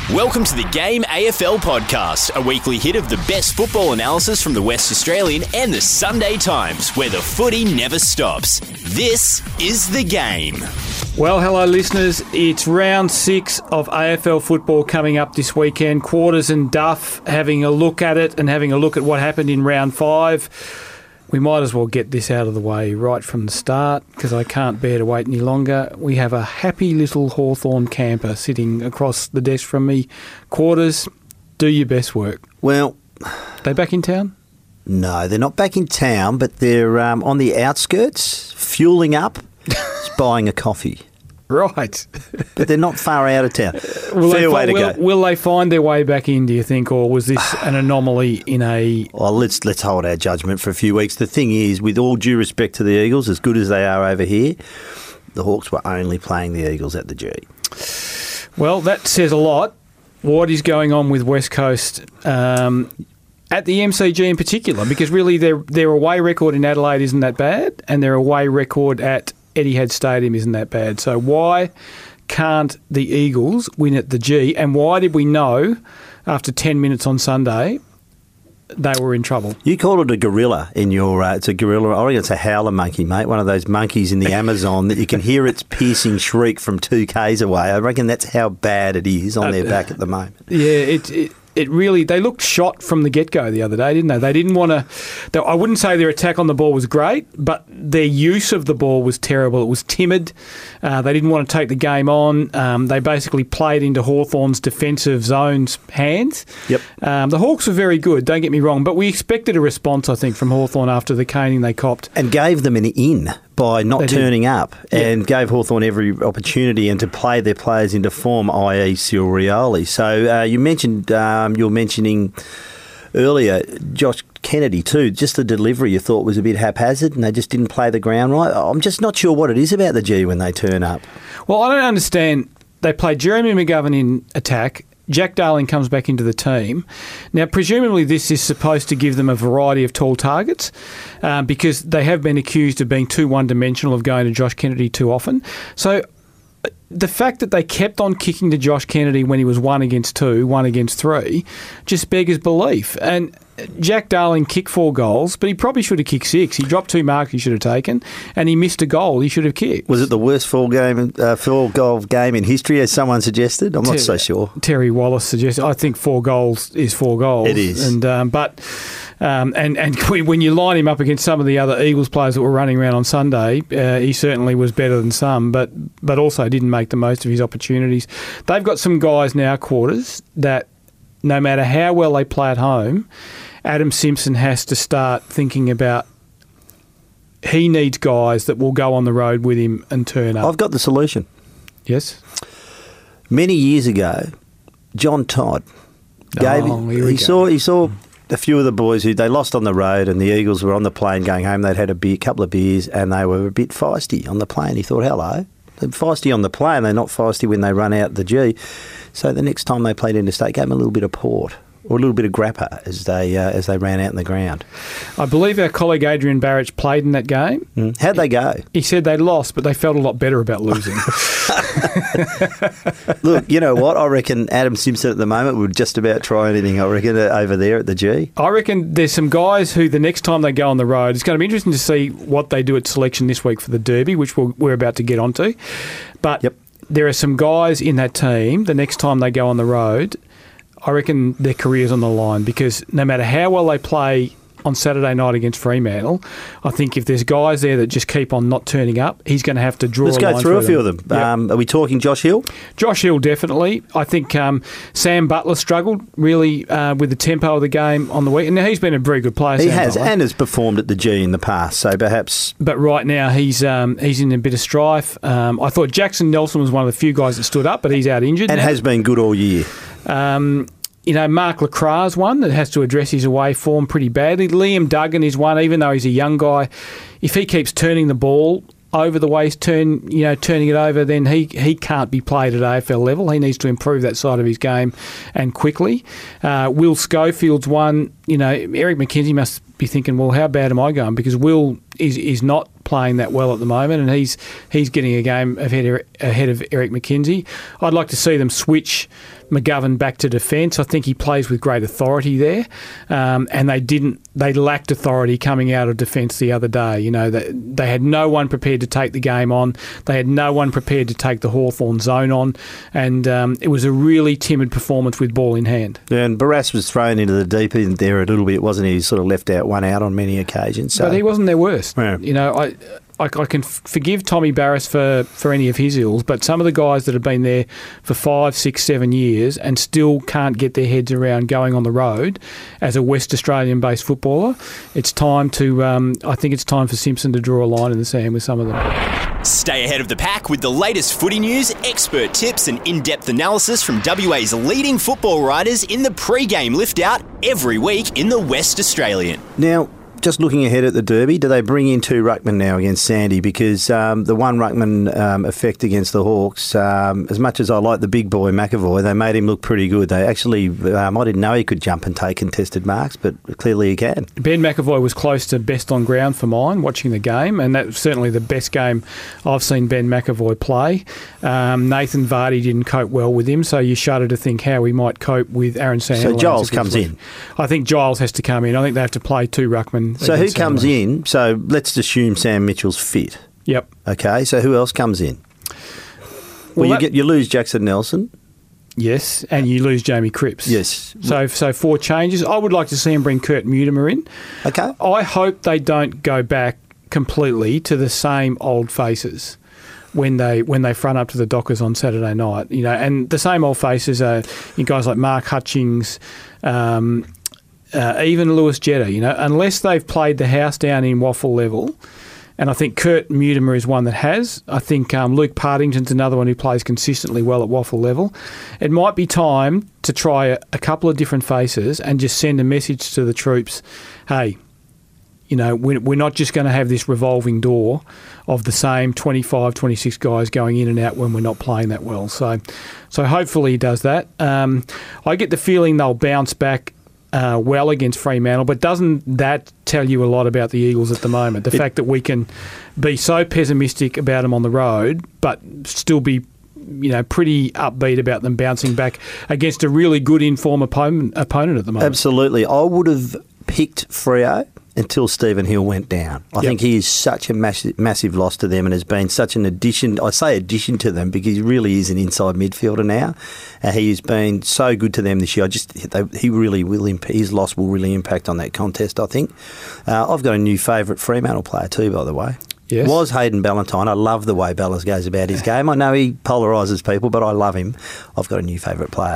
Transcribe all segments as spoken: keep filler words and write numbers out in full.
Welcome to the Game A F L podcast, a weekly hit of the best football analysis from the West Australian and the Sunday Times, where the footy never stops. This is The Game. Well, hello listeners. It's round six of A F L football coming up this weekend. Quarters and Duff having a look at it and having a look at what happened in round five. We might as well get this out of the way right from the start because I can't bear to wait any longer. We have a happy little Hawthorn camper sitting across the desk from me. Quarters, do your best work. Well, they back in town? No, they're not back in town, but they're um, on the outskirts, fueling up, buying a coffee. Right. But they're not far out of town. Will Fair they, way to will, go. Will they find their way back in, do you think, or was this an anomaly in a... Well, let's let's hold our judgment for a few weeks. The thing is, with all due respect to the Eagles, as good as they are over here, the Hawks were only playing the Eagles at the G. Well, that says a lot. What is going on with West Coast um, at the M C G in particular? Because really their, their away record in Adelaide isn't that bad, and their away record at Etihad Stadium isn't that bad. So why can't the Eagles win at the G? And why did we know after ten minutes on Sunday they were in trouble? You called it a gorilla in your... Uh, it's a gorilla. I reckon it's a howler monkey, mate. One of those monkeys in the Amazon that you can hear its piercing shriek from two k's away. I reckon that's how bad it is on uh, their back at the moment. Yeah, it... it It really, they looked shot from the get-go the other day, didn't they? They didn't want to, I wouldn't say their attack on the ball was great, but their use of the ball was terrible. It was timid. Uh, they didn't want to take the game on. Um, they basically played into Hawthorn's defensive zone's hands. Yep. Um, the Hawks were very good, don't get me wrong, but we expected a response, I think, from Hawthorn after the caning they copped. And gave them an in by not They turning did. up and yeah. gave Hawthorn every opportunity and to play their players into form, that is. Cyril Rioli. So uh, you mentioned, um, you were mentioning earlier Josh Kennedy too, just the delivery you thought was a bit haphazard and they just didn't play the ground right. I'm just not sure what it is about the G when they turn up. Well, I don't understand. They played Jeremy McGovern in attack. Jack Darling comes back into the team. Now, presumably this is supposed to give them a variety of tall targets uh, because they have been accused of being too one-dimensional, of going to Josh Kennedy too often. So the fact that they kept on kicking to Josh Kennedy when he was one against two, one against three, just beggars belief. And Jack Darling kicked four goals, but he probably should have kicked six. He dropped two marks he should have taken, and he missed a goal he should have kicked. Was it the worst four game, uh, four goal game in history, as someone suggested? I'm not Ter- so sure. Terry Wallace suggested. I think four goals is four goals. It is, and um, but. Um, and, and when you line him up against some of the other Eagles players that were running around on Sunday, uh, he certainly was better than some, but but also didn't make the most of his opportunities. They've got some guys now, Quarters, that no matter how well they play at home, Adam Simpson has to start thinking about he needs guys that will go on the road with him and turn up. I've got the solution. Yes? Many years ago, John Todd gave oh, he, he saw he saw a few of the boys who they lost on the road, and the Eagles were on the plane going home. They'd had a beer, couple of beers, and they were a bit feisty on the plane. He thought, hello, they're feisty on the plane. They're not feisty when they run out the G. So the next time they played interstate, gave them a little bit of port or a little bit of grappa as they uh, as they ran out in the ground. I believe our colleague Adrian Barrich played in that game. Mm. How'd they go? He said they lost, but they felt a lot better about losing. Look, you know what? I reckon Adam Simpson at the moment would just about try anything, I reckon, over there at the G. I reckon there's some guys who the next time they go on the road, it's going to be interesting to see what they do at selection this week for the Derby, which we'll, we're about to get onto. But yep. There are some guys in that team, the next time they go on the road, I reckon their career's on the line, because no matter how well they play on Saturday night against Fremantle, I think if there's guys there that just keep on not turning up, he's going to have to draw Let's a go line through a few them. of them. Yep. Um, are we talking Josh Hill? Josh Hill, definitely. I think um, Sam Butler struggled really uh, with the tempo of the game on the week. And he's been a very good player, He Sam has, Butler. and has performed at the G in the past, so perhaps... But right now, he's um, he's in a bit of strife. Um, I thought Jackson Nelson was one of the few guys that stood up, but he's out injured And now. has been good all year. Um You know, Mark Lacra's one that has to address his away form pretty badly. Liam Duggan is one, even though he's a young guy. If he keeps turning the ball over the waist, turn you know, turning it over, then he, he can't be played at A F L level. He needs to improve that side of his game, and quickly. Uh, Will Schofield's one. You know, Eric McKenzie must be thinking, well, how bad am I going? Because Will is is not playing that well at the moment, and he's he's getting a game ahead of, ahead of Eric McKenzie. I'd like to see them switch McGovern back to defence. I think he plays with great authority there, um, and they didn't. They lacked authority coming out of defence the other day. You know, they, they had no one prepared to take the game on. They had no one prepared to take the Hawthorn zone on, and um, it was a really timid performance with ball in hand. Yeah, and Barrass was thrown into the deep end there a little bit, wasn't he? He sort of left out one out on many occasions. So. But he wasn't their worst. Yeah. You know, I. I, I can f- forgive Tommy Barrass for, for any of his ills, but some of the guys that have been there for five, six, seven years and still can't get their heads around going on the road as a West Australian-based footballer, it's time to. Um, I think it's time for Simpson to draw a line in the sand with some of them. Stay ahead of the pack with the latest footy news, expert tips and in-depth analysis from W A's leading football writers in the pre-game lift-out every week in the West Australian. Now, just looking ahead at the Derby, do they bring in two ruckmen now against Sandy? Because um, the one ruckman um, effect against the Hawks, um, as much as I like the big boy McAvoy, they made him look pretty good. They actually, um, I didn't know he could jump and take contested marks, but clearly he can. Ben McAvoy was close to best on ground for mine watching the game, and that's certainly the best game I've seen Ben McAvoy play. Um, Nathan Vardy didn't cope well with him, so you shudder to think how he might cope with Aaron Sandler. So Giles comes in. I think Giles has to come in. I think they have to play two ruckmen. So who comes in? So let's assume Sam Mitchell's fit. Yep. Okay, so who else comes in? Well, Well, you that- get you lose Jackson Nelson. Yes, and you lose Jamie Cripps. Yes. So so four changes. I would like to see him bring Kurt Mutimer in. Okay. I hope they don't go back completely to the same old faces when they when they front up to the Dockers on Saturday night. You know, and the same old faces are you guys like Mark Hutchings, um, uh, even Lewis Jetta. You know, unless they've played the house down in Waffle level. And I think Kurt Mutimer is one that has. I think um, Luke Partington's another one who plays consistently well at Waffle level. It might be time to try a, a couple of different faces and just send a message to the troops, hey, you know, we're, we're not just going to have this revolving door of the same twenty-five, twenty-six guys going in and out when we're not playing that well. So so hopefully he does that. Um, I get the feeling they'll bounce back Uh, well against Fremantle, but doesn't that tell you a lot about the Eagles at the moment? The It, fact that we can be so pessimistic about them on the road, but still be, you know, pretty upbeat about them bouncing back against a really good in-form opponent, opponent at the moment. Absolutely. I would have picked Freo until Stephen Hill went down. I Yep. think he is such a massive, massive loss to them and has been such an addition. I say addition to them because he really is an inside midfielder now. Uh, he has been so good to them this year. I just they, he really will. Imp- his loss will really impact on that contest, I think. Uh, I've got a new favourite Fremantle player too, by the way. Yes. Was Hayden Ballantyne. I love the way Ballas goes about his game. I know he polarises people, but I love him. I've got a new favourite player.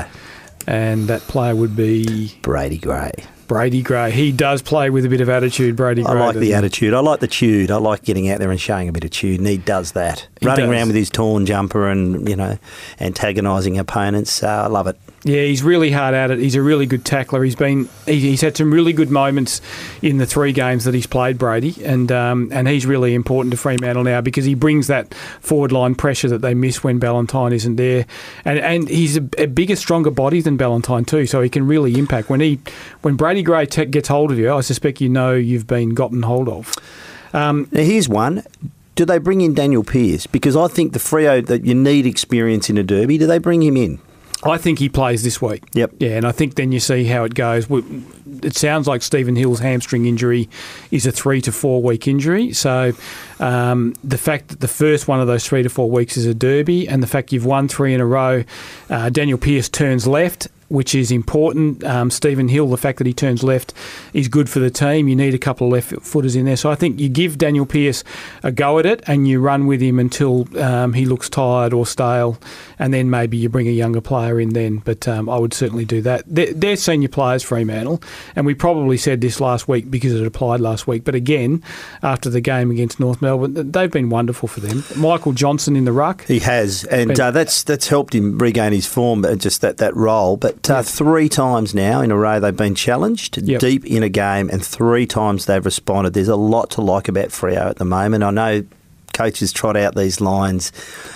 And that player would be Brady Gray. Brady Gray. He does play with a bit of attitude, Brady Gray. I like doesn't the he? attitude. I like the tude. I like getting out there and showing a bit of tude, and he does that. He Running does. around with his torn jumper and, you know, antagonising opponents. Uh, I love it. Yeah, he's really hard at it. He's a really good tackler. He's been he, he's had some really good moments in the three games that he's played, Brady, and um, and he's really important to Fremantle now because he brings that forward line pressure that they miss when Ballantyne isn't there, and and he's a, a bigger, stronger body than Ballantyne too, so he can really impact when he when Brady Gray te- gets hold of you. I suspect you know you've been gotten hold of. Um, Now, here's one. Do they bring in Daniel Pearce? Because I think the Freo, that you need experience in a derby. Do they bring him in? I think he plays this week. Yep. Yeah, and I think then you see how it goes. We- It sounds like Stephen Hill's hamstring injury is a three to four week injury. So um, the fact that the first one of those three to four weeks is a derby, and the fact you've won three in a row, uh, Daniel Pearce turns left, which is important. Um, Stephen Hill, the fact that he turns left is good for the team. You need a couple of left footers in there. So I think you give Daniel Pearce a go at it and you run with him until um, he looks tired or stale, and then maybe you bring a younger player in then. But um, I would certainly do that. They're, they're senior players, Fremantle, and we probably said this last week because it applied last week. But again, after the game against North Melbourne, they've been wonderful for them. Michael Johnson in the ruck. He has, and uh, that's that's helped him regain his form, uh, just that, that role. But uh, three times now in a row they've been challenged Yep. deep in a game, and three times they've responded. There's a lot to like about Freo at the moment. I know coaches trot out these lines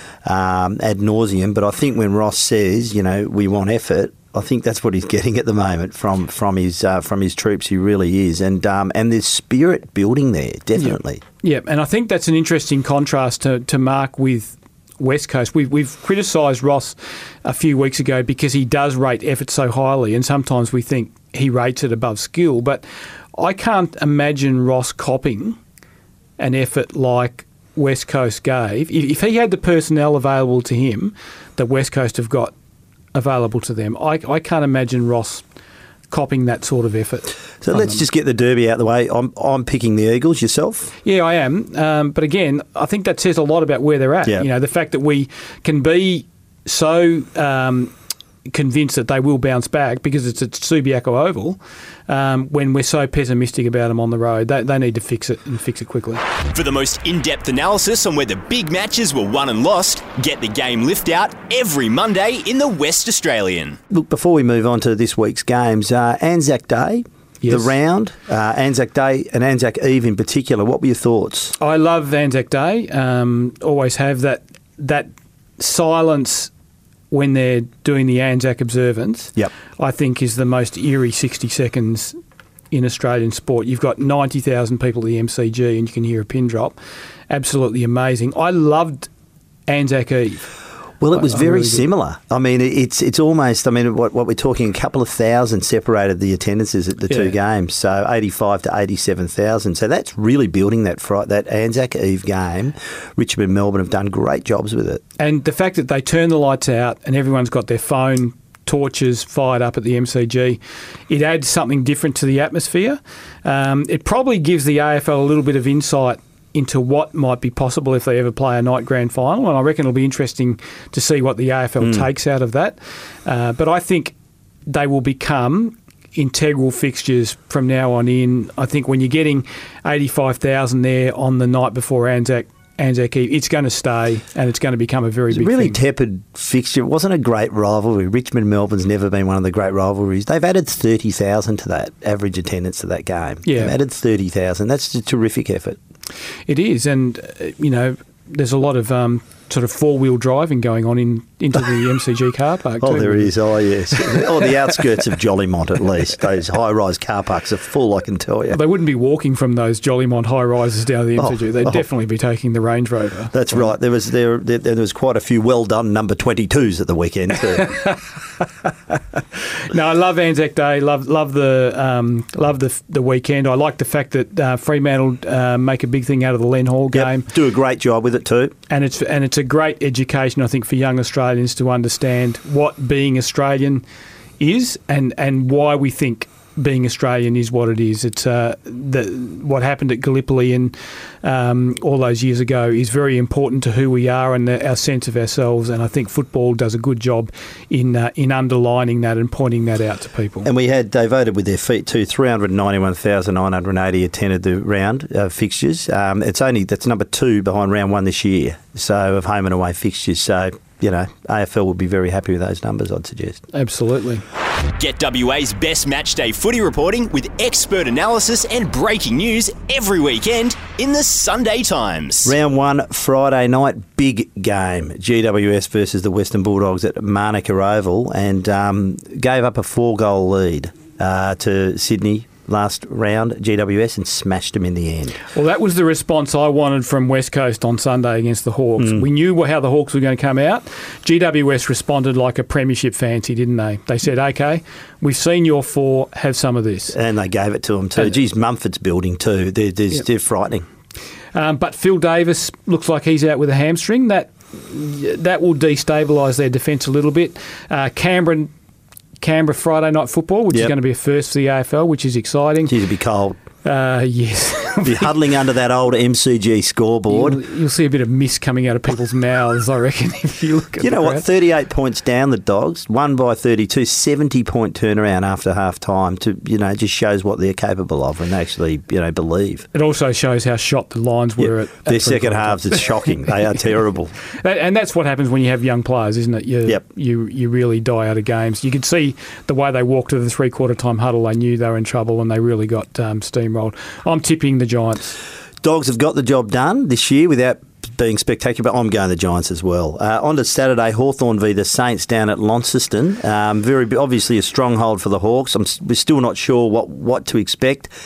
um, ad nauseum, but I think when Ross says, you know, we want effort, I think that's what he's getting at the moment from from his uh, from his troops. He really is, and um, and there's spirit building there, definitely. Yeah, and I think that's an interesting contrast to, to mark with West Coast. We've, we've criticised Ross a few weeks ago because he does rate effort so highly, and sometimes we think he rates it above skill. But I can't imagine Ross copping an effort like West Coast gave. If, if he had the personnel available to him that West Coast have got available to them, I, I can't imagine Ross copping that sort of effort. So let's them. just get the derby out of the way. I'm I'm picking the Eagles. Yourself? Yeah, I am. Um, but again, I think that says a lot about where they're at. Yeah. You know, the fact that we can be so um, convinced that they will bounce back because it's at Subiaco Oval, um, when we're so pessimistic about them on the road. They, they need to fix it and fix it quickly. For the most in-depth analysis on where the big matches were won and lost, get the Game Lift out every Monday in the West Australian. Look, before we move on to this week's games, uh, Anzac Day, yes. the round, uh, Anzac Day and Anzac Eve in particular, what were your thoughts? I love Anzac Day, um, always have. That that silence when they're doing the Anzac observance, yep. I think is the most eerie sixty seconds in Australian sport. You've got ninety thousand people at the M C G and you can hear a pin drop. Absolutely amazing. I loved Anzac Eve. Well, it was I, very really similar. I mean, it's it's almost, I mean, what, what we're talking, a couple of thousand separated the attendances at the yeah. two games, so eighty-five to eighty-seven thousand. So that's really building that fright, that Anzac Eve game. Richmond and Melbourne have done great jobs with it. And the fact that they turn the lights out and everyone's got their phone torches fired up at the M C G, it adds something different to the atmosphere. Um, it probably gives the A F L a little bit of insight into what might be possible if they ever play a night grand final, and I reckon it'll be interesting to see what the A F L mm. takes out of that. Uh, but I think they will become integral fixtures from now on in. I think when you're getting eighty-five thousand there on the night before Anzac Anzac Eve, it's going to stay and it's going to become a very it's big a really thing. tepid fixture. It wasn't a great rivalry. Richmond Melbourne's never been one of the great rivalries. They've added thirty thousand to that average attendance to that game. Yeah. They've added thirty thousand. That's a terrific effort. It is, and uh, you know, there's a lot of um, sort of four-wheel driving going on in into the M C G car park. Oh, too. there is. Oh, yes. Or the outskirts of Jollymont, at least. Those high-rise car parks are full, I can tell you. Well, they wouldn't be walking from those Jollymont high-rises down the M C G. Oh, They'd oh. definitely be taking the Range Rover. That's right. There was there, there there was quite a few well-done number twenty-twos at the weekend too. No, I love Anzac Day. Love love the um, love the the weekend. I like the fact that uh, Fremantle uh, make a big thing out of the Len Hall game. Yep, do a great job with it too. And it's and it's a great education, I think, for young Australians to understand what being Australian is and, and why we think being Australian is what it is. It's uh, the, what happened at Gallipoli and um, all those years ago is very important to who we are and the, our sense of ourselves. And I think football does a good job in uh, in underlining that and pointing that out to people. And we had, they voted with their feet too. three hundred ninety-one thousand nine hundred eighty attended the round uh, fixtures. Um, it's only that's number two behind round one this year. So of home and away fixtures. So, you know, A F L would be very happy with those numbers, I'd suggest. Absolutely. Get W A's best matchday footy reporting with expert analysis and breaking news every weekend in the Sunday Times. Round one, Friday night, big game. G W S versus the Western Bulldogs at Manuka Oval, and um, gave up a four-goal lead uh, to Sydney last round, G W S, and smashed them in the end. Well, that was the response I wanted from West Coast on Sunday against the Hawks. Mm. We knew how the Hawks were going to come out. G W S responded like a premiership fancy, didn't they? They said, OK, we've seen your four, have some of this. And they gave it to them too. And, Geez, Mumford's building too. They're, they're, yep. they're frightening. Um, but Phil Davis looks like he's out with a hamstring. That that will destabilise their defence a little bit. Uh, Canberra... Canberra Friday night football, which yep. is going to be a first for the A F L, which is exciting. Geez, it'll be cold. Uh, yes. Be huddling under that old M C G scoreboard. You'll, you'll see a bit of mist coming out of people's mouths, I reckon, if you look at You know crowd. what? thirty-eight points down, the Dogs, won by thirty-two, seventy-point turnaround after half-time. To you know, just shows what they're capable of when they actually, you know, believe. It also shows how shot the Lions were yep. at, at their second halves. It's shocking. They are terrible. That, and that's what happens when you have young players, isn't it? You, yep. you you really die out of games. You could see the way they walked to the three-quarter time huddle. They knew they were in trouble and they really got um, steamrolled. I'm tipping the Giants. Dogs have got the job done this year without being spectacular, but I'm going the Giants as well. Uh, on to Saturday, Hawthorn v the Saints down at Launceston. Um, very obviously a stronghold for the Hawks. I'm, we're still not sure what, what to expect.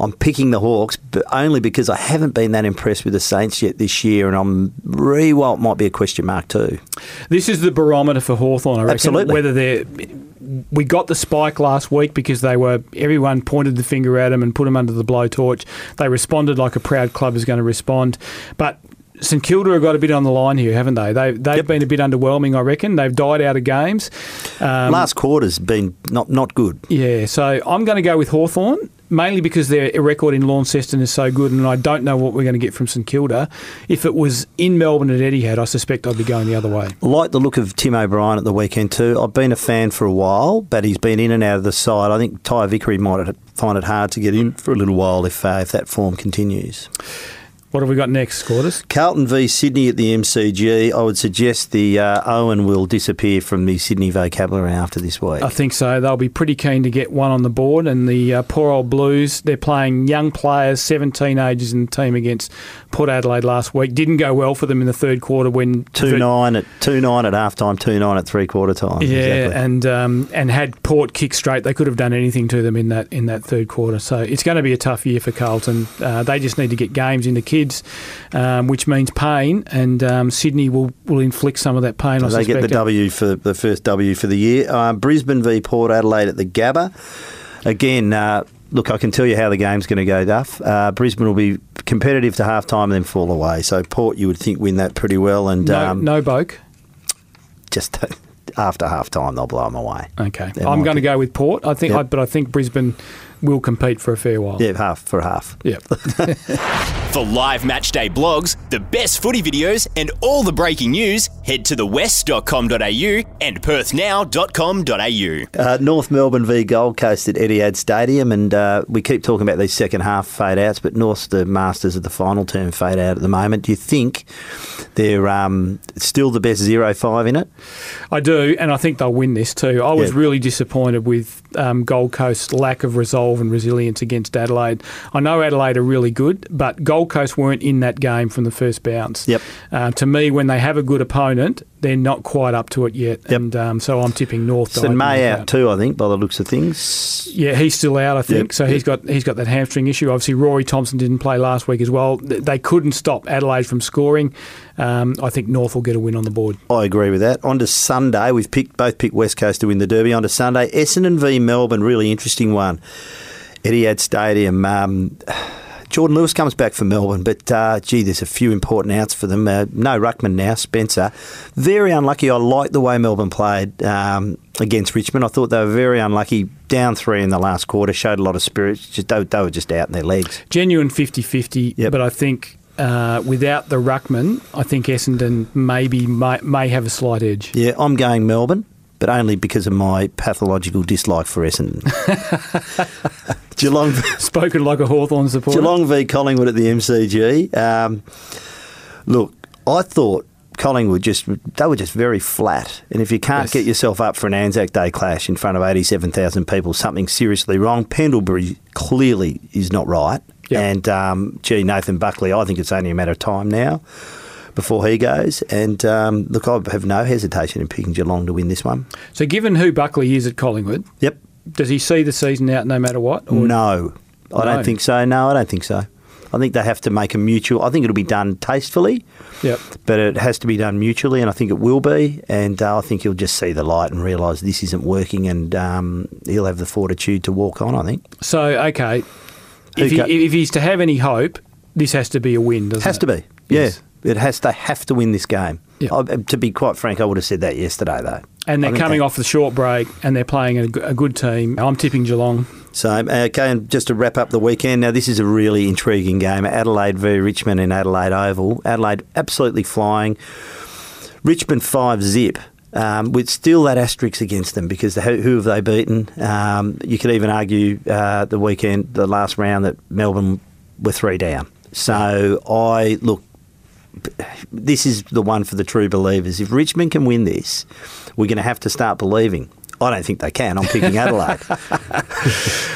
I'm picking the Hawks, but only because I haven't been that impressed with the Saints yet this year, and I'm Riewoldt might be a question mark too. This is the barometer for Hawthorn, I reckon. Absolutely. Whether they're... We got the spike last week because they were everyone pointed the finger at them and put them under the blowtorch. They responded like a proud club is going to respond. But St Kilda have got a bit on the line here, haven't they? they they've yep. been a bit underwhelming, I reckon. They've died out of games. Um, Last quarter's been not, not good. Yeah, so I'm going to go with Hawthorn, mainly because their record in Launceston is so good, and I don't know what we're going to get from St Kilda. If it was in Melbourne at Etihad, I suspect I'd be going the other way. I like the look of Tim O'Brien at the weekend too. I've been a fan for a while, but he's been in and out of the side. I think Ty Vickery might find it hard to get in for a little while if uh, if that form continues. What have we got next, Quarters? Carlton v Sydney at the M C G. I would suggest the uh, Owen will disappear from the Sydney vocabulary after this week. I think so. They'll be pretty keen to get one on the board. And the uh, poor old Blues, they're playing young players, seven teenagers in the team against Port Adelaide last week. Didn't go well for them in the third quarter when... two nine at two nine at half-time, two nine at three-quarter time. Yeah, exactly. and um, and had Port kick straight. They could have done anything to them in that in that third quarter. So it's going to be a tough year for Carlton. Uh, they just need to get games into kids. Um, which means pain, and um, Sydney will, will inflict some of that pain. So I they suspect. get the W for the first W for the year. Uh, Brisbane v Port Adelaide at the Gabba. Again, uh, look, I can tell you how the game's going to go, Duff. Uh, Brisbane will be competitive to half time and then fall away. So Port, you would think, win that pretty well. And no, um, no Boak. Just after half time, they'll blow them away. Okay, They I'm might going to be. go with Port. I think, Yep. I, but I think Brisbane will compete for a fair while. Yeah, half for half. Yep. For live matchday blogs, the best footy videos, and all the breaking news, head to the west dot com dot a u and perth now dot com dot a u. Uh, North Melbourne v Gold Coast at Etihad Stadium, and uh, we keep talking about these second half fade outs, but North's the masters of the final term fade out at the moment. Do you think they're um, still the best zero five in it? I do, and I think they'll win this too. I was Yeah. really disappointed with um, Gold Coast's lack of resolve and resilience against Adelaide. I know Adelaide are really good, but Gold Coast weren't in that game from the first bounce. Yep. Uh, to me, when they have a good opponent, they're not quite up to it yet, Yep. and um, so I'm tipping North. St May out too, I think, by the looks of things. Yeah, he's still out, I think. Yep. So he's got he's got that hamstring issue. Obviously, Rory Thompson didn't play last week as well. Th- They couldn't stop Adelaide from scoring. Um, I think North will get a win on the board. I agree with that. On to Sunday, we've picked both picked West Coast to win the Derby. On to Sunday, Essendon v Melbourne, really interesting one. Etihad Stadium. Um, Jordan Lewis comes back for Melbourne, but uh, gee, there's a few important outs for them. Uh, no ruckman now, Spencer. Very unlucky. I like the way Melbourne played um, against Richmond. I thought they were very unlucky. Down three in the last quarter, showed a lot of spirit. Just, they, they were just out in their legs. Genuine fifty-fifty, Yep. but I think uh, without the ruckman, I think Essendon maybe may, may have a slight edge. Yeah, I'm going Melbourne, but only because of my pathological dislike for Essendon. Geelong, Spoken like a Hawthorn supporter. Geelong v Collingwood at the M C G. Um, look, I thought Collingwood just they were just very flat, and if you can't Yes. get yourself up for an Anzac Day clash in front of eighty-seven thousand people, something's seriously wrong. Pendlebury clearly is not right, Yep. and um, gee, Nathan Buckley, I think it's only a matter of time now before he goes. And um, look, I have no hesitation in picking Geelong to win this one. So given who Buckley is at Collingwood, Yep. does he see the season out no matter what? Or- No, I No. don't think so. No, I don't think so. I think they have to make a mutual. I think it'll be done tastefully, Yep. but it has to be done mutually, and I think it will be. And uh, I think he'll just see the light and realise this isn't working, and um, he'll have the fortitude to walk on, I think. So, okay, Who if, he, go- if he's to have any hope, this has to be a win, doesn't It has it? to be. Yeah. Yes. It has. They have to win this game. Yeah. I, to be quite frank, I would have said that yesterday, though. And I they're think coming they- off the short break, and they're playing a, g- a good team. I'm tipping Geelong. So, okay, and just to wrap up the weekend, now this is a really intriguing game. Adelaide v Richmond in Adelaide Oval. Adelaide absolutely flying. Richmond five zip. Um, with still that asterisk against them because the, who have they beaten? Um, you could even argue uh, the weekend, the last round, that Melbourne were three down. So I look, this is the one for the true believers. If Richmond can win this, we're going to have to start believing. I don't think they can. I'm picking Adelaide.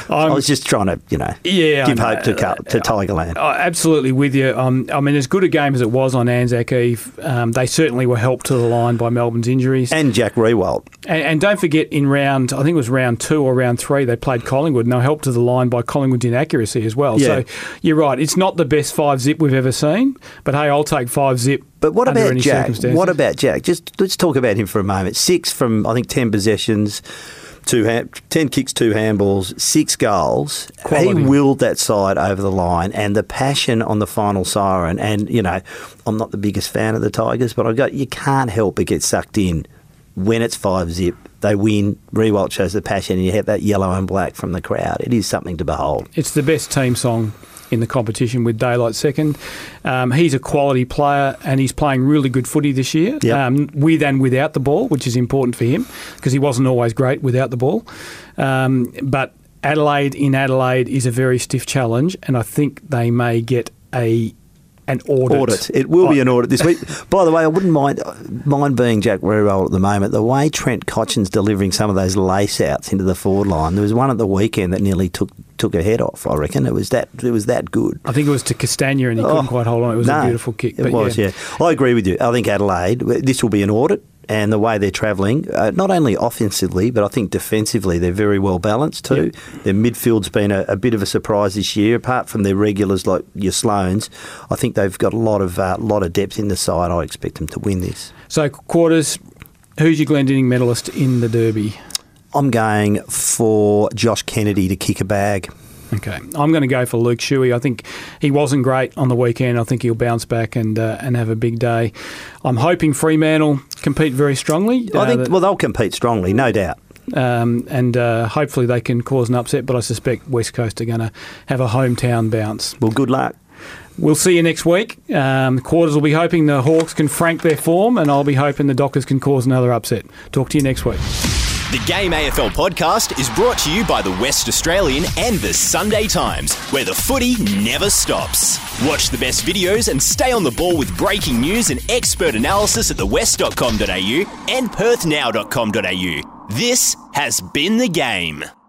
I was just trying to, you know, yeah, give hope to, to Tigerland. I'm absolutely with you. Um, I mean, as good a game as it was on Anzac Eve, um, they certainly were helped to the line by Melbourne's injuries. And Jack Riewoldt. And, and don't forget, in round, I think it was round two or round three, they played Collingwood, and they were helped to the line by Collingwood's inaccuracy as well. Yeah. So you're right, it's not the best five zip we've ever seen, but hey, I'll take five zip. But what under about any Jack? circumstances. What about Jack? Just let's talk about him for a moment. Six from, I think, ten possessions. Two hand, ten kicks, two handballs, six goals. Quality. He willed that side over the line, and the passion on the final siren. And you know, I'm not the biggest fan of the Tigers, but I got you can't help but get sucked in when it's five zip. They win. Riewoldt shows the passion, and you have that yellow and black from the crowd. It is something to behold. It's the best team song in the competition with Daylight second. Um, he's a quality player and he's playing really good footy this year, Yep. um, with and without the ball, which is important for him because he wasn't always great without the ball. Um, but Adelaide in Adelaide is a very stiff challenge, and I think they may get a an audit. Audit. It will be an audit this week. By the way, I wouldn't mind mind being Jack Riewoldt at the moment. The way Trent Cotchin's delivering some of those lace outs into the forward line. There was one at the weekend that nearly took took her head off. I reckon it was that it was that good. I think it was to Castagna and he couldn't Oh, quite hold on. It was no, a beautiful kick. It but was, yeah. I agree with you. I think Adelaide, this will be an audit. And the way they're travelling, uh, not only offensively, but I think defensively, they're very well balanced too. Yep. Their midfield's been a, a bit of a surprise this year. Apart from their regulars like your Sloanes, I think they've got a lot of uh, lot of depth in the side. I expect them to win this. So, Quarters, who's your Glendinning medalist in the Derby? I'm going for Josh Kennedy to kick a bag. Okay, I'm going to go for Luke Shuey. I think he wasn't great on the weekend. I think he'll bounce back and uh, and have a big day. I'm hoping Fremantle compete very strongly. I uh, think that, well they'll compete strongly, no doubt. um, and uh, hopefully they can cause an upset. But I suspect West Coast are going to have a hometown bounce. Well, good luck. We'll see you next week. Um, Quarters will be hoping the Hawks can frank their form, and I'll be hoping the Dockers can cause another upset. Talk to you next week. The Game A F L podcast is brought to you by the West Australian and the Sunday Times, where the footy never stops. Watch the best videos and stay on the ball with breaking news and expert analysis at the west dot com dot a u and perth now dot com dot a u. This has been The Game.